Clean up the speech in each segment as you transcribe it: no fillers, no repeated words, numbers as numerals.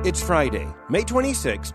It's Friday, May 26,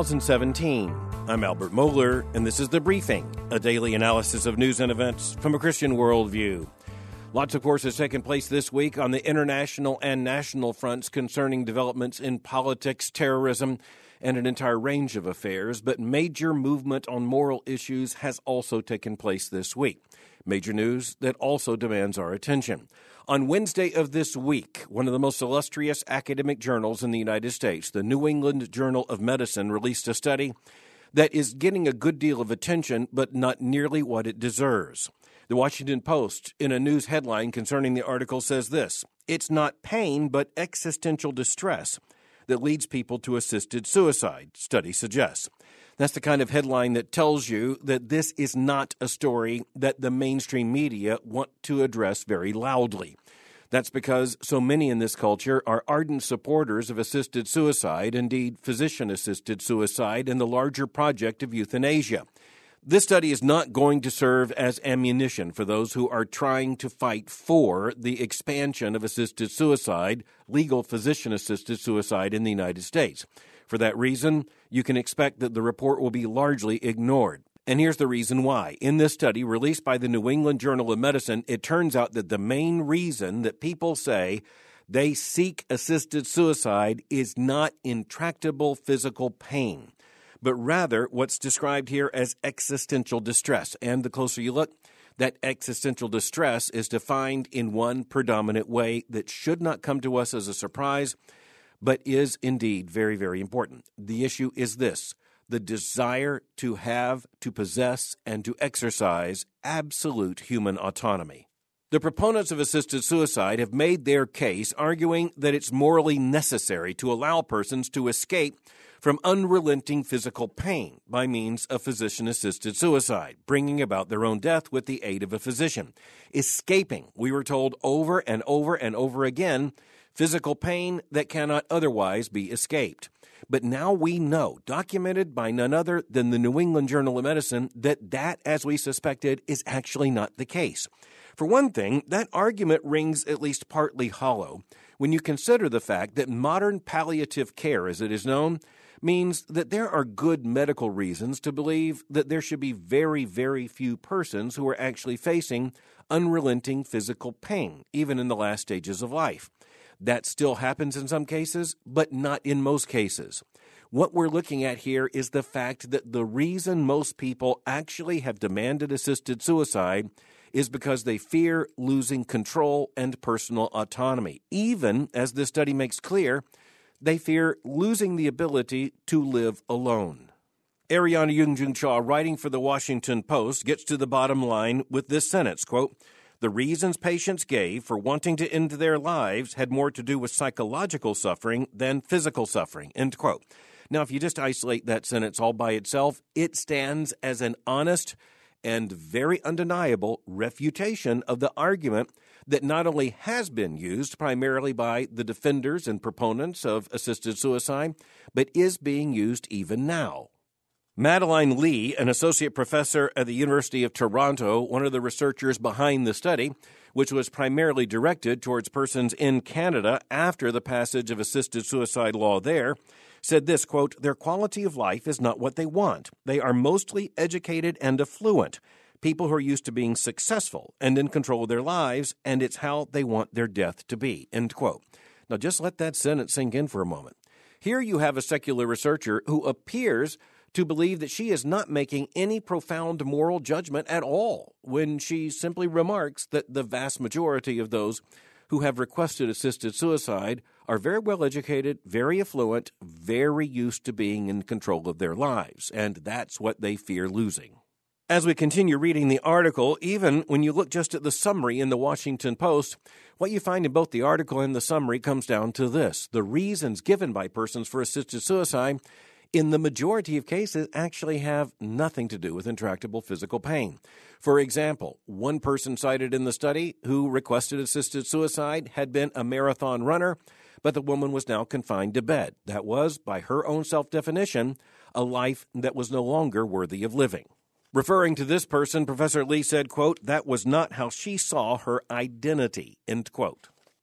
2017. I'm Albert Mohler, and this is The Briefing, a daily analysis of news and events from a Christian worldview. Lots, of course, has taken place this week on the international and national fronts concerning developments in politics, terrorism, and an entire range of affairs, but major movement on moral issues has also taken place this week. Major news that also demands our attention. On Wednesday of this week, one of the most illustrious academic journals in the United States, the New England Journal of Medicine, released a study that is getting a good deal of attention, but not nearly what it deserves. The Washington Post, in a news headline concerning the article, says this: "It's not pain, but existential distress that leads people to assisted suicide," study suggests. That's the kind of headline that tells you that this is not a story that the mainstream media want to address very loudly. That's because so many in this culture are ardent supporters of assisted suicide, indeed physician-assisted suicide, and the larger project of euthanasia. This study is not going to serve as ammunition for those who are trying to fight for the expansion of assisted suicide, legal physician-assisted suicide in the United States. For that reason, you can expect that the report will be largely ignored. And here's the reason why. In this study released by the New England Journal of Medicine, it turns out that the main reason that people say they seek assisted suicide is not intractable physical pain, but rather what's described here as existential distress. And the closer you look, that existential distress is defined in one predominant way that should not come to us as a surprise, but is indeed very, very important. The issue is this: the desire to have, to possess, and to exercise absolute human autonomy. The proponents of assisted suicide have made their case, arguing that it's morally necessary to allow persons to escape from unrelenting physical pain by means of physician-assisted suicide, bringing about their own death with the aid of a physician. Escaping, we were told over and over and over again, physical pain that cannot otherwise be escaped. But now we know, documented by none other than the New England Journal of Medicine, that, as we suspected, is actually not the case. For one thing, that argument rings at least partly hollow when you consider the fact that modern palliative care, as it is known, means that there are good medical reasons to believe that there should be very, very few persons who are actually facing unrelenting physical pain, even in the last stages of life. That still happens in some cases, but not in most cases. What we're looking at here is the fact that the reason most people actually have demanded assisted suicide is because they fear losing control and personal autonomy. Even, as this study makes clear, they fear losing the ability to live alone. Ariana Yoongjung Cha, writing for the Washington Post, gets to the bottom line with this sentence, quote, "The reasons patients gave for wanting to end their lives had more to do with psychological suffering than physical suffering," end quote. Now, if you just isolate that sentence all by itself, it stands as an honest and very undeniable refutation of the argument that not only has been used primarily by the defenders and proponents of assisted suicide, but is being used even now. Madeline Lee, an associate professor at the University of Toronto, one of the researchers behind the study, which was primarily directed towards persons in Canada after the passage of assisted suicide law there, said this, quote, "Their quality of life is not what they want. They are mostly educated and affluent, people who are used to being successful and in control of their lives, and it's how they want their death to be," end quote. Now just let that sentence sink in for a moment. Here you have a secular researcher who appears to believe that she is not making any profound moral judgment at all when she simply remarks that the vast majority of those who have requested assisted suicide are very well educated, very affluent, very used to being in control of their lives, and that's what they fear losing. As we continue reading the article, even when you look just at the summary in the Washington Post, what you find in both the article and the summary comes down to this: the reasons given by persons for assisted suicide in the majority of cases actually have nothing to do with intractable physical pain. For example, one person cited in the study who requested assisted suicide had been a marathon runner, but the woman was now confined to bed. That was, by her own self-definition, a life that was no longer worthy of living. Referring to this person, Professor Lee said, quote, "That was not how she saw her identity," end quote.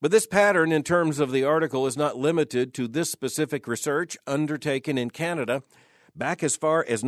But this pattern in terms of the article is not limited to this specific research undertaken in Canada. Back as far as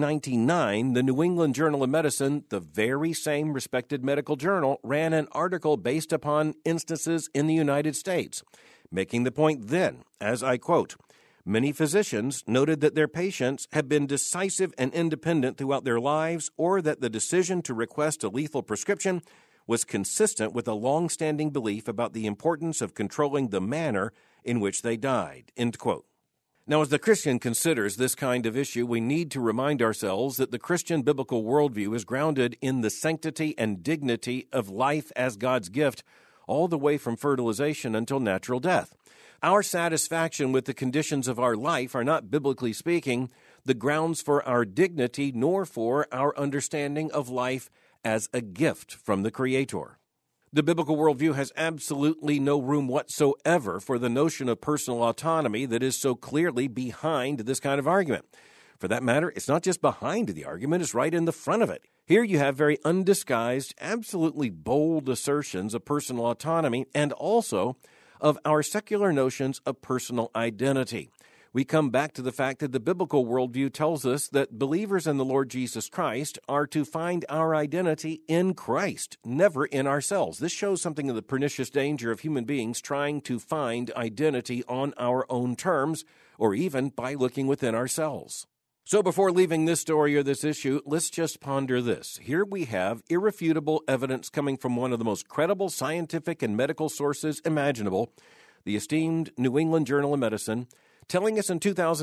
1999, the New England Journal of Medicine, the very same respected medical journal, ran an article based upon instances in the United States, making the point then, as I quote, "Many physicians noted that their patients have been decisive and independent throughout their lives, or that the decision to request a lethal prescription was consistent with a long-standing belief about the importance of controlling the manner in which they died." End quote. Now, as the Christian considers this kind of issue, we need to remind ourselves that the Christian biblical worldview is grounded in the sanctity and dignity of life as God's gift, all the way from fertilization until natural death. Our satisfaction with the conditions of our life are not, biblically speaking, the grounds for our dignity, nor for our understanding of life as a gift from the Creator. The biblical worldview has absolutely no room whatsoever for the notion of personal autonomy that is so clearly behind this kind of argument. For that matter, it's not just behind the argument, it's right in the front of it. Here you have very undisguised, absolutely bold assertions of personal autonomy and also of our secular notions of personal identity. We come back to the fact that the biblical worldview tells us that believers in the Lord Jesus Christ are to find our identity in Christ, never in ourselves. This shows something of the pernicious danger of human beings trying to find identity on our own terms, or even by looking within ourselves. So before leaving this story or this issue, let's just ponder this. Here we have irrefutable evidence coming from one of the most credible scientific and medical sources imaginable, the esteemed New England Journal of Medicine, telling us in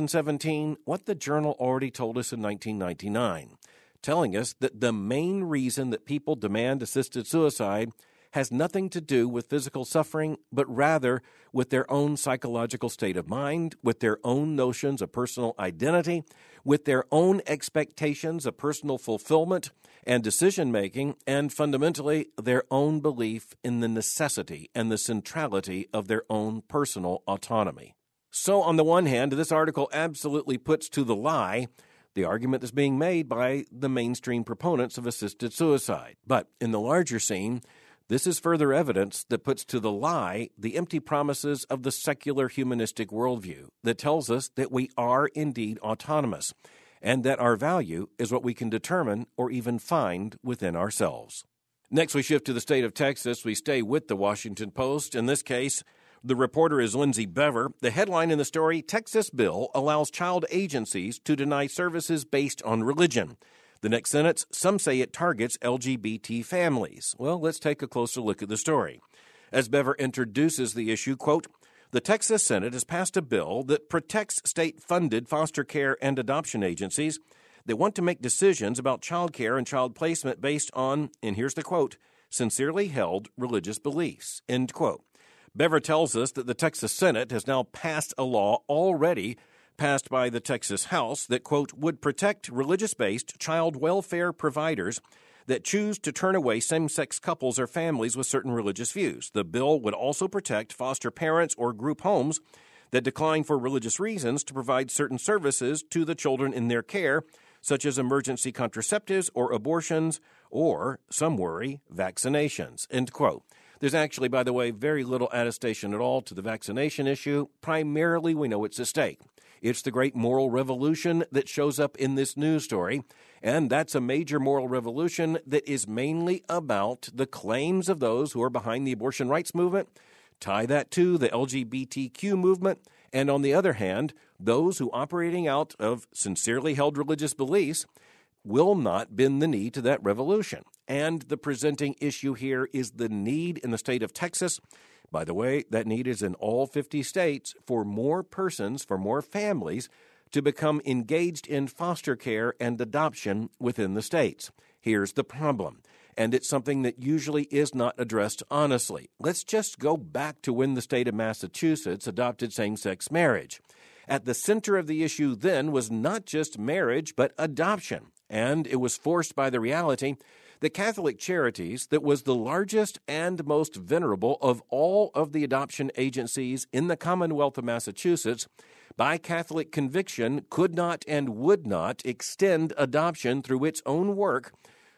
2017 what the journal already told us in 1999, telling us that the main reason that people demand assisted suicide has nothing to do with physical suffering, but rather with their own psychological state of mind, with their own notions of personal identity, with their own expectations of personal fulfillment and decision-making, and fundamentally their own belief in the necessity and the centrality of their own personal autonomy. So, on the one hand, this article absolutely puts to the lie the argument that's being made by the mainstream proponents of assisted suicide. But in the larger scene, this is further evidence that puts to the lie the empty promises of the secular humanistic worldview that tells us that we are indeed autonomous and that our value is what we can determine or even find within ourselves. Next, we shift to the state of Texas. We stay with the Washington Post. In this case, the reporter is Lindsay Bever. The headline in the story, Texas bill allows child agencies to deny services based on religion. The next sentence, some say it targets LGBT families. Well, let's take a closer look at the story. As Bever introduces the issue, quote, the Texas Senate has passed a bill that protects state-funded foster care and adoption agencies that want to make decisions about child care and child placement based on, and here's the quote, sincerely held religious beliefs, end quote. Bever tells us that the Texas Senate has now passed a law already passed by the Texas House that, quote, would protect religious-based child welfare providers that choose to turn away same-sex couples or families with certain religious views. The bill would also protect foster parents or group homes that decline for religious reasons to provide certain services to the children in their care, such as emergency contraceptives or abortions, or, some worry, vaccinations, end quote. There's actually, by the way, very little attestation at all to the vaccination issue. Primarily, we know it's a stake. It's the great moral revolution that shows up in this news story, and that's a major moral revolution that is mainly about the claims of those who are behind the abortion rights movement. Tie that to the LGBTQ movement, and on the other hand, those who operating out of sincerely held religious beliefs will not bend the knee to that revolution. And the presenting issue here is the need in the state of Texas. By the way, that need is in all 50 states for more persons, for more families to become engaged in foster care and adoption within the states. Here's the problem, and it's something that usually is not addressed honestly. Let's just go back to when the state of Massachusetts adopted same-sex marriage. At the center of the issue then was not just marriage, but adoption. And it was forced by the reality that Catholic Charities, that was the largest and most venerable of all of the adoption agencies in the Commonwealth of Massachusetts, by Catholic conviction, could not and would not extend adoption through its own work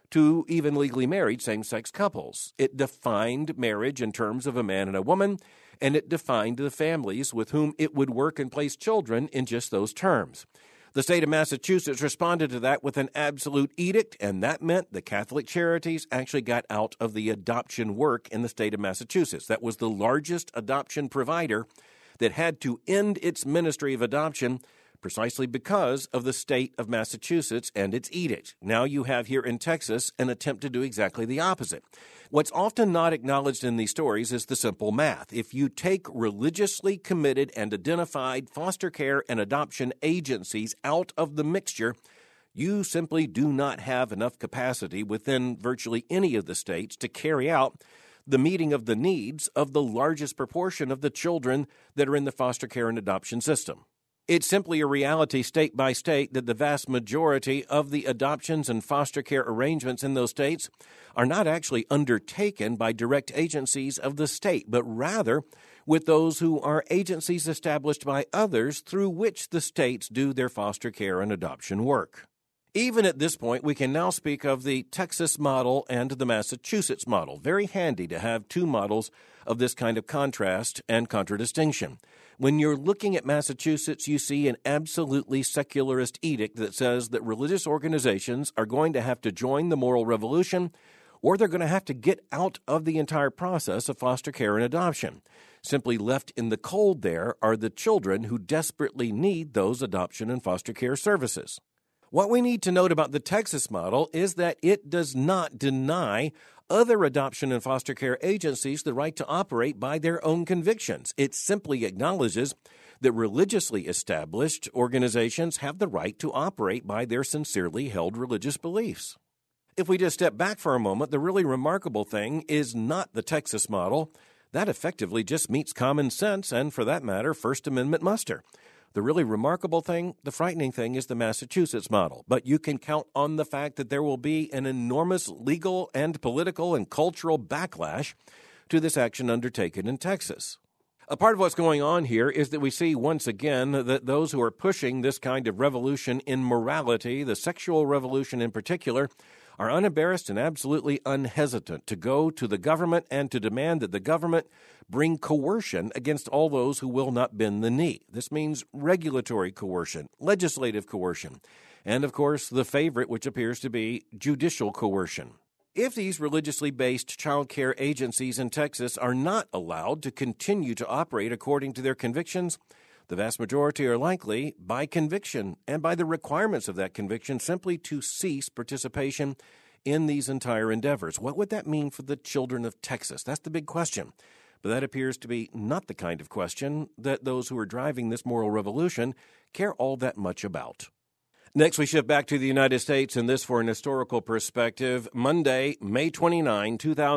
to even legally married same-sex couples. It defined marriage in terms of a man and a woman, and it defined the families with whom it would work and place children in just those terms. The state of Massachusetts responded to that with an absolute edict, and that meant the Catholic Charities actually got out of the adoption work in the state of Massachusetts. That was the largest adoption provider that had to end its ministry of adoption precisely because of the state of Massachusetts and its edict. Now you have here in Texas an attempt to do exactly the opposite. What's often not acknowledged in these stories is the simple math. If you take religiously committed and identified foster care and adoption agencies out of the mixture, you simply do not have enough capacity within virtually any of the states to carry out the meeting of the needs of the largest proportion of the children that are in the foster care and adoption system. It's simply a reality state by state that the vast majority of the adoptions and foster care arrangements in those states are not actually undertaken by direct agencies of the state, but rather with those who are agencies established by others through which the states do their foster care and adoption work. Even at this point, we can now speak of the Texas model and the Massachusetts model. Very handy to have two models of this kind of contrast and contradistinction. When you're looking at Massachusetts, you see an absolutely secularist edict that says that religious organizations are going to have to join the moral revolution, or they're going to have to get out of the entire process of foster care and adoption. Simply left in the cold there are the children who desperately need those adoption and foster care services. What we need to note about the Texas model is that it does not deny other adoption and foster care agencies the right to operate by their own convictions. It simply acknowledges that religiously established organizations have the right to operate by their sincerely held religious beliefs. If we just step back for a moment, the really remarkable thing is not the Texas model. That effectively just meets common sense and, for that matter, First Amendment muster. The really remarkable thing, the frightening thing, is the Massachusetts model. But you can count on the fact that there will be an enormous legal and political and cultural backlash to this action undertaken in Texas. A part of what's going on here is that we see once again that those who are pushing this kind of revolution in morality, the sexual revolution in particular, are unembarrassed and absolutely unhesitant to go to the government and to demand that the government bring coercion against all those who will not bend the knee. This means regulatory coercion, legislative coercion, and, of course, the favorite, which appears to be judicial coercion. If these religiously based child care agencies in Texas are not allowed to continue to operate according to their convictions, the vast majority are likely, by conviction and by the requirements of that conviction, simply to cease participation in these entire endeavors. What would that mean for the children of Texas? That's the big question. But that appears to be not the kind of question that those who are driving this moral revolution care all that much about. Next, we shift back to the United States, and this for an historical perspective. Monday, May 29,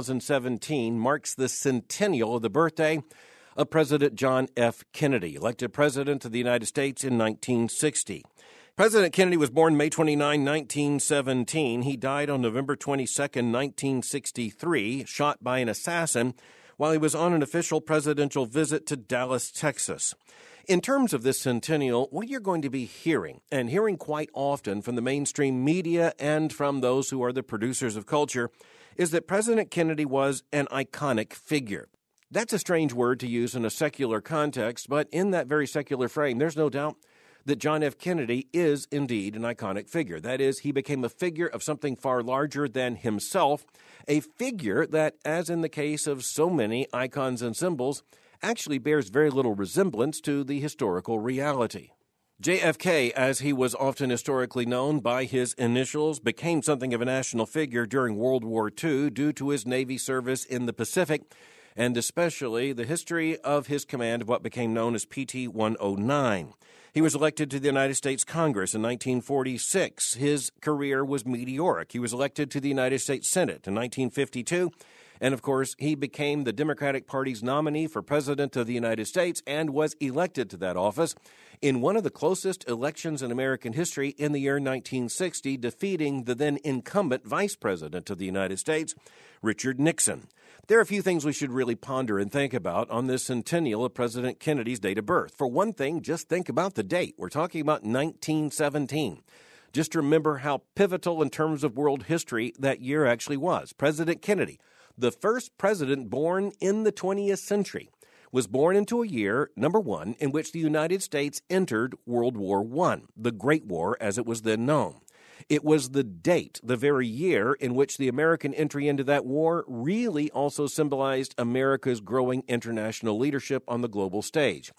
2017, marks the centennial of the birthday of President John F. Kennedy, elected President of the United States in 1960. President Kennedy was born May 29, 1917. He died on November 22, 1963, shot by an assassin while he was on an official presidential visit to Dallas, Texas. In terms of this centennial, what you're going to be hearing, and hearing quite often from the mainstream media and from those who are the producers of culture, is that President Kennedy was an iconic figure. That's a strange word to use in a secular context, but in that very secular frame, there's no doubt that John F. Kennedy is indeed an iconic figure. That is, he became a figure of something far larger than himself, a figure that, as in the case of so many icons and symbols, actually bears very little resemblance to the historical reality. JFK, as he was often historically known by his initials, became something of a national figure during World War II due to his Navy service in the Pacific, and especially the history of his command of what became known as PT-109. He was elected to the United States Congress in 1946. His career was meteoric. He was elected to the United States Senate in 1952. And, of course, he became the Democratic Party's nominee for President of the United States and was elected to that office in one of the closest elections in American history in the year 1960, defeating the then incumbent Vice President of the United States, Richard Nixon. There are a few things we should really ponder and think about on this centennial of President Kennedy's date of birth. For one thing, just think about the date. We're talking about 1917. Just remember how pivotal in terms of world history that year actually was. President Kennedy, the first president born in the 20th century, was born into a year, number one, in which the United States entered World War I, the Great War as it was then known. It was the date, the very year, in which the American entry into that war really also symbolized America's growing international leadership on the global stage.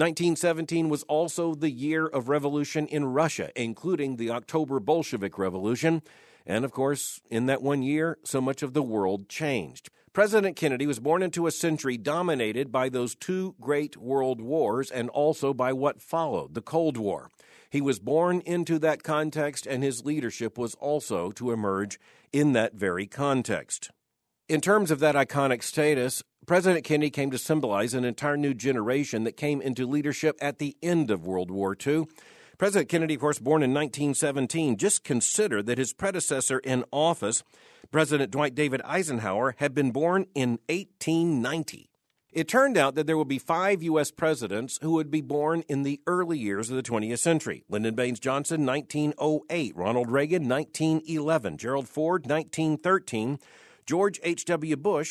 1917 was also the year of revolution in Russia, including the October Bolshevik Revolution. And, of course, in that one year, so much of the world changed. President Kennedy was born into a century dominated by those two great world wars and also by what followed, the Cold War. He was born into that context, and his leadership was also to emerge in that very context. In terms of that iconic status, President Kennedy came to symbolize an entire new generation that came into leadership at the end of World War II. President Kennedy, of course, born in 1917, just consider that his predecessor in office, President Dwight David Eisenhower, had been born in 1890. It turned out that there would be 5 U.S. presidents who would be born in the early years of the 20th century. Lyndon Baines Johnson, 1908. Ronald Reagan, 1911. Gerald Ford, 1913. George H.W. Bush,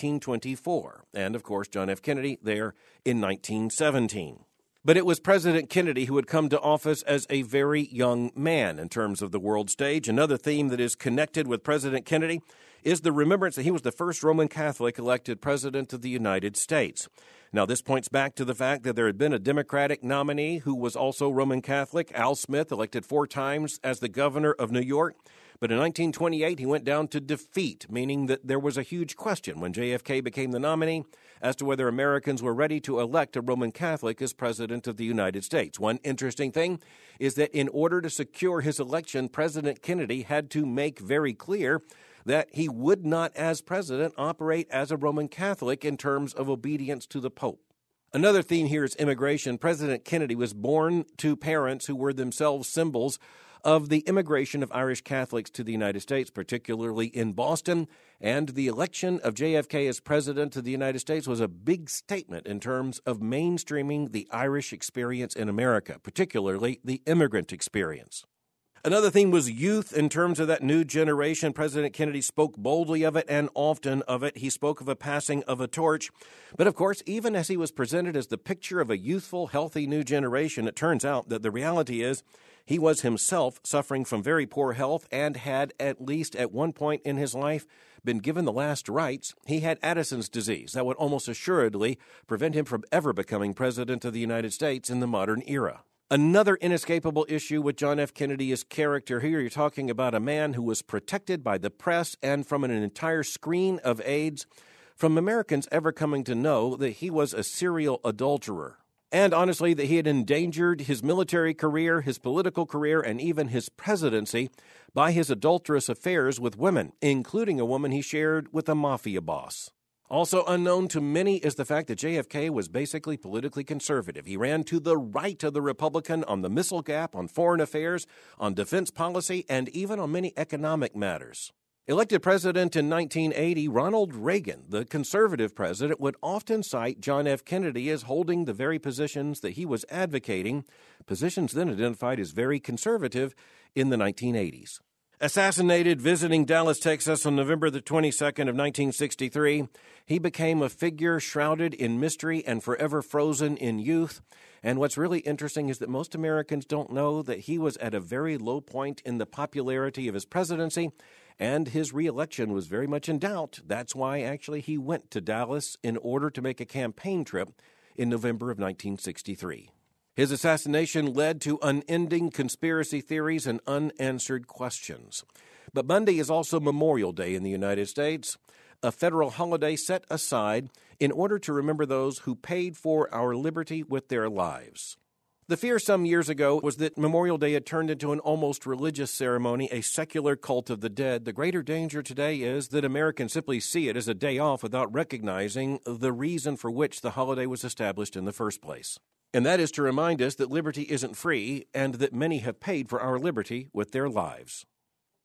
1924. And, of course, John F. Kennedy there in 1917. But it was President Kennedy who had come to office as a very young man in terms of the world stage. Another theme that is connected with President Kennedy is the remembrance that he was the first Roman Catholic elected president of the United States. Now, this points back to the fact that there had been a Democratic nominee who was also Roman Catholic, Al Smith, elected 4 times as the governor of New York. But in 1928, he went down to defeat, meaning that there was a huge question when JFK became the nominee as to whether Americans were ready to elect a Roman Catholic as president of the United States. One interesting thing is that in order to secure his election, President Kennedy had to make very clear that he would not, as president, operate as a Roman Catholic in terms of obedience to the Pope. Another theme here is immigration. President Kennedy was born to parents who were themselves symbols of the immigration of Irish Catholics to the United States, particularly in Boston, and the election of JFK as president of the United States was a big statement in terms of mainstreaming the Irish experience in America, particularly the immigrant experience. Another theme was youth in terms of that new generation. President Kennedy spoke boldly of it and often of it. He spoke of a passing of a torch. But of course, even as he was presented as the picture of a youthful, healthy new generation, it turns out that the reality is he was himself suffering from very poor health and had, at least at one point in his life, been given the last rites. He had Addison's disease that would almost assuredly prevent him from ever becoming president of the United States in the modern era. Another inescapable issue with John F. Kennedy is character. Here you're talking about a man who was protected by the press and from an entire screen of aides, from Americans ever coming to know that he was a serial adulterer. And honestly, that he had endangered his military career, his political career, and even his presidency by his adulterous affairs with women, including a woman he shared with a mafia boss. Also unknown to many is the fact that JFK was basically politically conservative. He ran to the right of the Republican on the missile gap, on foreign affairs, on defense policy, and even on many economic matters. Elected president in 1980, Ronald Reagan, the conservative president, would often cite John F. Kennedy as holding the very positions that he was advocating, positions then identified as very conservative in the 1980s. Assassinated visiting Dallas, Texas on November the 22nd of 1963, he became a figure shrouded in mystery and forever frozen in youth. And what's really interesting is that most Americans don't know that he was at a very low point in the popularity of his presidency, and his reelection was very much in doubt. That's why actually he went to Dallas in order to make a campaign trip in November of 1963. His assassination led to unending conspiracy theories and unanswered questions. But Monday is also Memorial Day in the United States, a federal holiday set aside in order to remember those who paid for our liberty with their lives. The fear some years ago was that Memorial Day had turned into an almost religious ceremony, a secular cult of the dead. The greater danger today is that Americans simply see it as a day off without recognizing the reason for which the holiday was established in the first place. And that is to remind us that liberty isn't free and that many have paid for our liberty with their lives.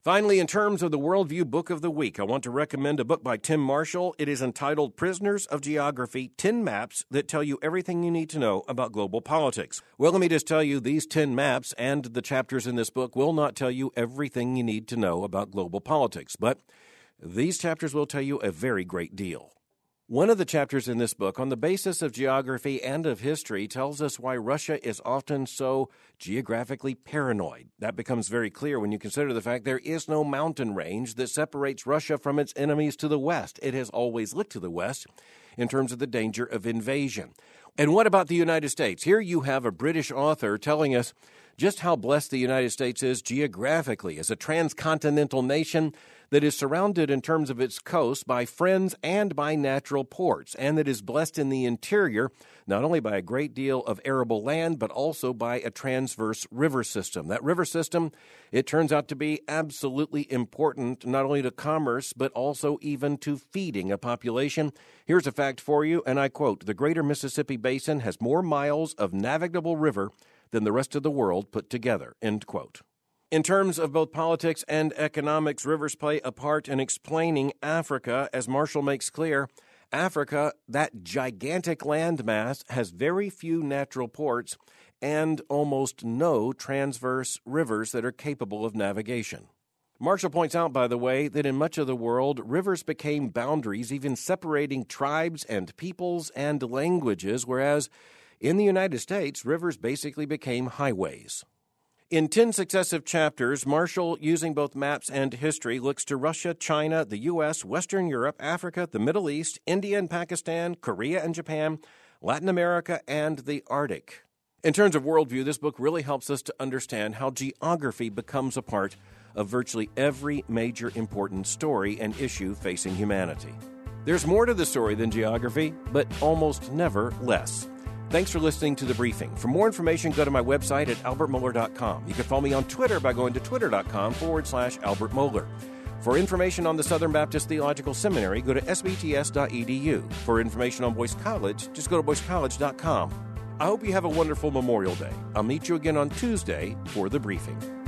Finally, in terms of the Worldview Book of the Week, I want to recommend a book by Tim Marshall. It is entitled Prisoners of Geography, 10 Maps That Tell You Everything You Need to Know About Global Politics. Well, let me just tell you, these 10 maps and the chapters in this book will not tell you everything you need to know about global politics, but these chapters will tell you a very great deal. One of the chapters in this book, on the basis of geography and of history, tells us why Russia is often so geographically paranoid. That becomes very clear when you consider the fact there is no mountain range that separates Russia from its enemies to the west. It has always looked to the west in terms of the danger of invasion. And what about the United States? Here you have a British author telling us just how blessed the United States is geographically as a transcontinental nation that is surrounded in terms of its coast by friends and by natural ports, and that is blessed in the interior not only by a great deal of arable land, but also by a transverse river system. That river system, it turns out to be absolutely important not only to commerce, but also even to feeding a population. Here's a fact for you, and I quote, "The greater Mississippi Basin has more miles of navigable river than the rest of the world put together," end quote. In terms of both politics and economics, rivers play a part in explaining Africa. As Marshall makes clear, Africa, that gigantic landmass, has very few natural ports and almost no transverse rivers that are capable of navigation. Marshall points out, by the way, that in much of the world, rivers became boundaries, even separating tribes and peoples and languages, whereas in the United States, rivers basically became highways. In 10 successive chapters, Marshall, using both maps and history, looks to Russia, China, the U.S., Western Europe, Africa, the Middle East, India and Pakistan, Korea and Japan, Latin America, and the Arctic. In terms of worldview, this book really helps us to understand how geography becomes a part of virtually every major important story and issue facing humanity. There's more to the story than geography, but almost never less. Thanks for listening to The Briefing. For more information, go to my website at albertmohler.com. You can follow me on Twitter by going to twitter.com/Albert Mohler. For information on the Southern Baptist Theological Seminary, go to sbts.edu. For information on Boyce College, just go to boycecollege.com. I hope you have a wonderful Memorial Day. I'll meet you again on Tuesday for The Briefing.